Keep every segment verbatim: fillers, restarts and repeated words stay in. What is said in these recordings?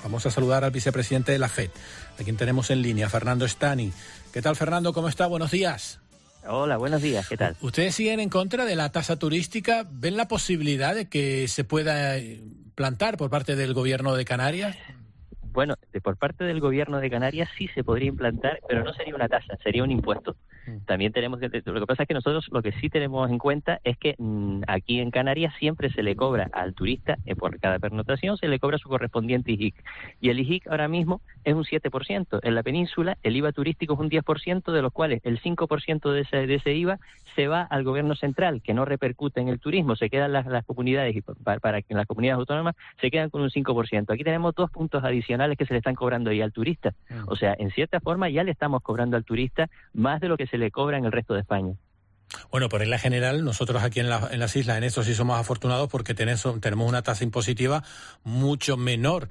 Vamos a saludar al vicepresidente de la F E D, a quien tenemos en línea, Fernando Stani. ¿Qué tal, Fernando? ¿Cómo está? Buenos días. Hola, buenos días. ¿Qué tal? ¿Ustedes siguen en contra de la tasa turística? ¿Ven la posibilidad de que se pueda plantar por parte del gobierno de Canarias? Bueno, de, por parte del gobierno de Canarias sí se podría implantar, pero no sería una tasa, sería un impuesto. También tenemos que, lo que pasa es que nosotros lo que sí tenemos en cuenta es que mmm, aquí en Canarias siempre se le cobra al turista, eh, por cada pernotación se le cobra su correspondiente I J I C. Y el I J I C ahora mismo es un siete por ciento. En la península el I V A turístico es un diez por ciento, de los cuales el cinco por ciento de ese, de ese I V A se va al gobierno central, que no repercute en el turismo, se quedan las, las comunidades, y para, para que las comunidades autónomas se quedan con un cinco por ciento. Aquí tenemos dos puntos adicionales que se le están cobrando ahí al turista. O sea, en cierta forma ya le estamos cobrando al turista más de lo que se le cobra en el resto de España. Bueno, por regla general, nosotros aquí en, la, en las islas, en eso sí somos afortunados porque tenemos, tenemos una tasa impositiva mucho menor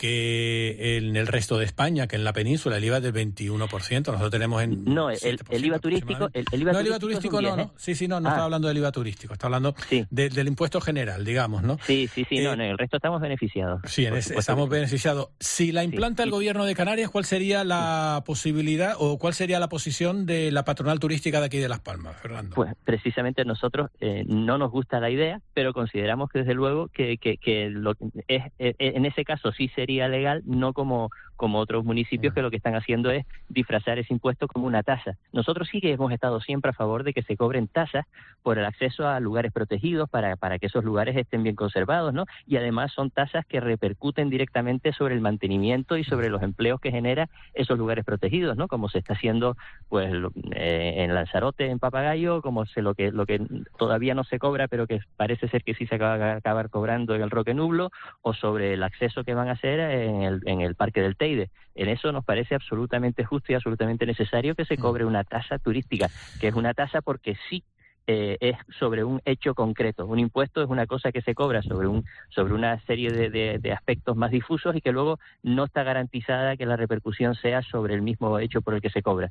que en el resto de España, que en la península el I V A es del veintiuno por ciento, nosotros tenemos en no, el, el I V A turístico, el, el I V A no, turístico, el I V A turístico no, diez, ¿eh? no, sí, sí, no, no ah. estaba hablando del I V A turístico, está hablando sí. de, del impuesto general, digamos, ¿no? Sí, sí, sí, eh, no, en el resto estamos beneficiados. Sí, en ese, estamos beneficiados. Si la implanta sí, el sí. gobierno de Canarias, ¿cuál sería la sí. posibilidad o cuál sería la posición de la patronal turística de aquí de Las Palmas, Fernando? Pues precisamente nosotros eh, no nos gusta la idea, pero consideramos que desde luego que, que, que lo, es, es, en ese caso sí sería legal, no como, como otros municipios que lo que están haciendo es disfrazar ese impuesto como una tasa. Nosotros sí que hemos estado siempre a favor de que se cobren tasas por el acceso a lugares protegidos para, para que esos lugares estén bien conservados, ¿no? Y además son tasas que repercuten directamente sobre el mantenimiento y sobre los empleos que genera esos lugares protegidos, ¿no? Como se está haciendo pues eh, en Lanzarote, en Papagayo, como se lo que lo que todavía no se cobra, pero que parece ser que sí se va a acabar cobrando en el Roque Nublo, o sobre el acceso que van a hacer en el, en el Parque del Teide. En eso nos parece absolutamente justo y absolutamente necesario que se cobre una tasa turística, que es una tasa porque sí eh, es sobre un hecho concreto. Un impuesto es una cosa que se cobra sobre un sobre una serie de, de, de aspectos más difusos y que luego no está garantizada que la repercusión sea sobre el mismo hecho por el que se cobra.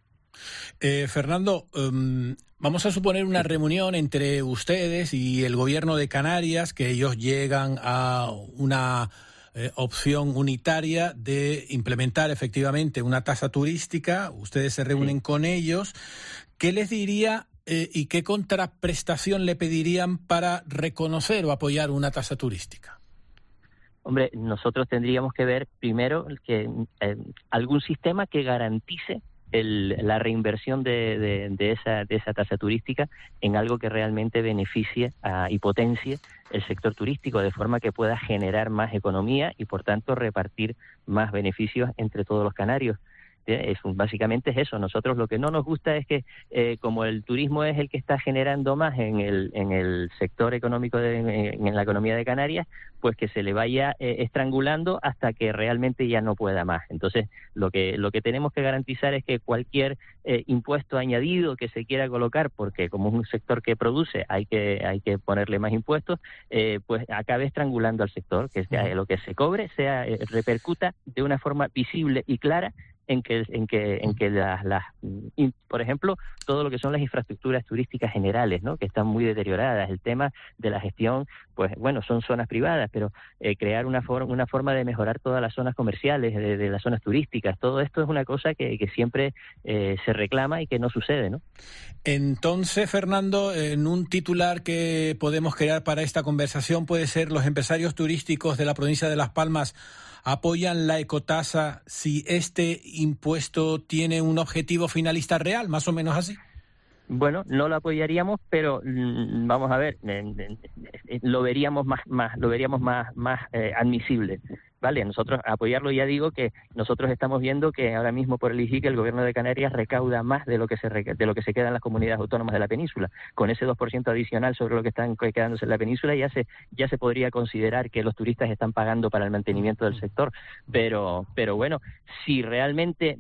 Eh, Fernando, um, vamos a suponer una reunión entre ustedes y el gobierno de Canarias, que ellos llegan a una eh, opción unitaria de implementar efectivamente una tasa turística. Ustedes se reúnen sí. con ellos. ¿Qué les diría eh, y qué contraprestación le pedirían para reconocer o apoyar una tasa turística? Hombre, nosotros tendríamos que ver primero que eh, algún sistema que garantice El, la reinversión de, de, de, esa, de esa tasa turística en algo que realmente beneficie a, y potencie el sector turístico, de forma que pueda generar más economía y, por tanto, repartir más beneficios entre todos los canarios. Es, básicamente es eso. Nosotros lo que no nos gusta es que, eh, como el turismo es el que está generando más en el en el sector económico, de, en, en la economía de Canarias, pues que se le vaya eh, estrangulando hasta que realmente ya no pueda más. Entonces, lo que lo que tenemos que garantizar es que cualquier eh, impuesto añadido que se quiera colocar, porque como es un sector que produce, hay que hay que ponerle más impuestos, eh, pues acabe estrangulando al sector, que sea, lo que se cobre sea eh, repercuta de una forma visible y clara en que en que en que las las por ejemplo todo lo que son las infraestructuras turísticas generales, ¿no? Que están muy deterioradas. El tema de la gestión, pues bueno, son zonas privadas, pero eh, crear una forma una forma de mejorar todas las zonas comerciales de, de las zonas turísticas, todo esto es una cosa que, que siempre eh, se reclama y que no sucede, ¿no? Entonces, Fernando, en un titular que podemos crear para esta conversación puede ser: los empresarios turísticos de la provincia de Las Palmas apoyan la ecotasa si este impuesto tiene un objetivo finalista real, más o menos así. Bueno, no lo apoyaríamos, pero mmm, vamos a ver, eh, eh, lo veríamos más, más, lo veríamos más, más eh, admisible. Vale, nosotros apoyarlo, ya digo que nosotros estamos viendo que ahora mismo por el I J I C el gobierno de Canarias recauda más de lo que se de lo que se queda en las comunidades autónomas de la península. Con ese dos por ciento adicional sobre lo que están quedándose en la península ya se ya se podría considerar que los turistas están pagando para el mantenimiento del sector. Pero pero bueno, si realmente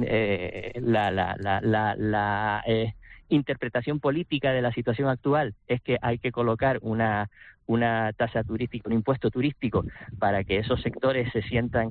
eh, la la la la, la eh, interpretación política de la situación actual es que hay que colocar una una tasa turística, un impuesto turístico para que esos sectores se sientan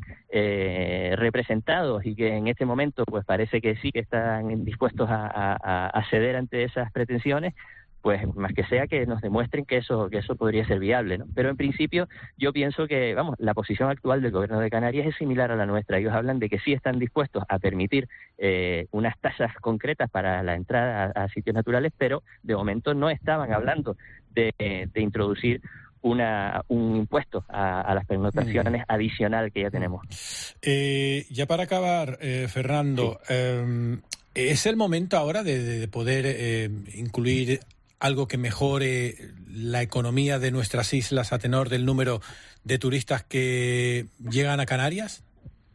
eh, representados, y que en este momento pues parece que sí que están dispuestos a, a, a ceder ante esas pretensiones, pues más que sea que nos demuestren que eso que eso podría ser viable, ¿no? Pero en principio yo pienso que, vamos, la posición actual del gobierno de Canarias es similar a la nuestra. Ellos hablan de que sí están dispuestos a permitir eh, unas tasas concretas para la entrada a, a sitios naturales, pero de momento no estaban hablando de, de introducir una un impuesto a, a las pernoctaciones mm. adicional que ya tenemos. Eh, ya para acabar, eh, Fernando, sí. eh, ¿es el momento ahora de, de poder eh, incluir algo que mejore la economía de nuestras islas a tenor del número de turistas que llegan a Canarias?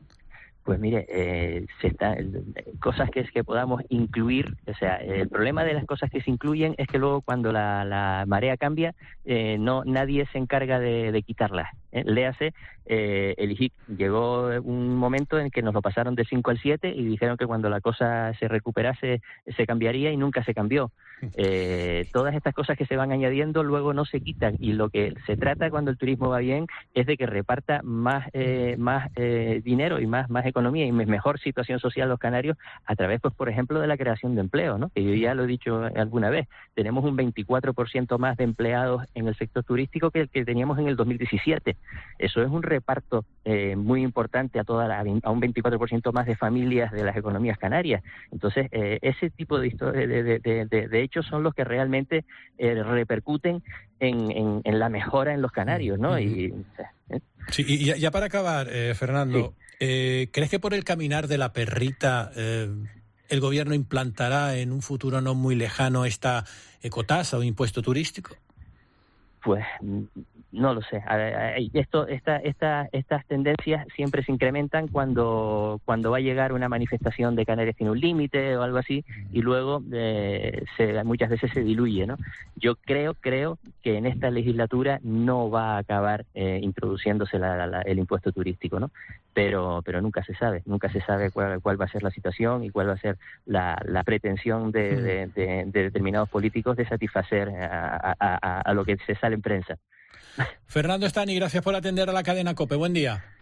Pues mire, eh, se está, cosas que, que podamos incluir, o sea, el problema de las cosas que se incluyen es que luego cuando la, la marea cambia, eh, no nadie se encarga de, de quitarlas. ¿eh? Léase, eh, el I G I C llegó un momento en que nos lo pasaron de cinco al siete y dijeron que cuando la cosa se recuperase se cambiaría y nunca se cambió. Eh, todas estas cosas que se van añadiendo luego no se quitan, y lo que se trata cuando el turismo va bien es de que reparta más eh, más eh, dinero y más más economía y mejor situación social los canarios a través, pues por ejemplo, de la creación de empleo, ¿no? Que yo ya lo he dicho alguna vez, tenemos un veinticuatro por ciento más de empleados en el sector turístico que el que teníamos en el dos mil diecisiete. Eso es un reparto eh, muy importante a toda la, a un veinticuatro por ciento más de familias de las economías canarias. Entonces eh, ese tipo de, de, de, de, de, de hechos son los que realmente eh, repercuten en, en, en la mejora en los canarios, ¿no? Y, ¿eh? Sí, y ya, ya para acabar, eh, Fernando, sí. eh, ¿crees que por el caminar de la perrita eh, el gobierno implantará en un futuro no muy lejano esta ecotasa o impuesto turístico? Pues no lo sé. Esto, esta, esta, estas tendencias siempre se incrementan cuando cuando va a llegar una manifestación de Canarias tiene un límite o algo así, y luego eh, se, muchas veces se diluye, ¿no? Yo creo creo que en esta legislatura no va a acabar eh, introduciéndose la, la, el impuesto turístico, ¿no? Pero pero nunca se sabe, nunca se sabe cuál, cuál va a ser la situación y cuál va a ser la, la pretensión de, de, de, de determinados políticos de satisfacer a, a, a, a lo que se sale en prensa. Fernando Estany, gracias por atender a la cadena COPE. Buen día.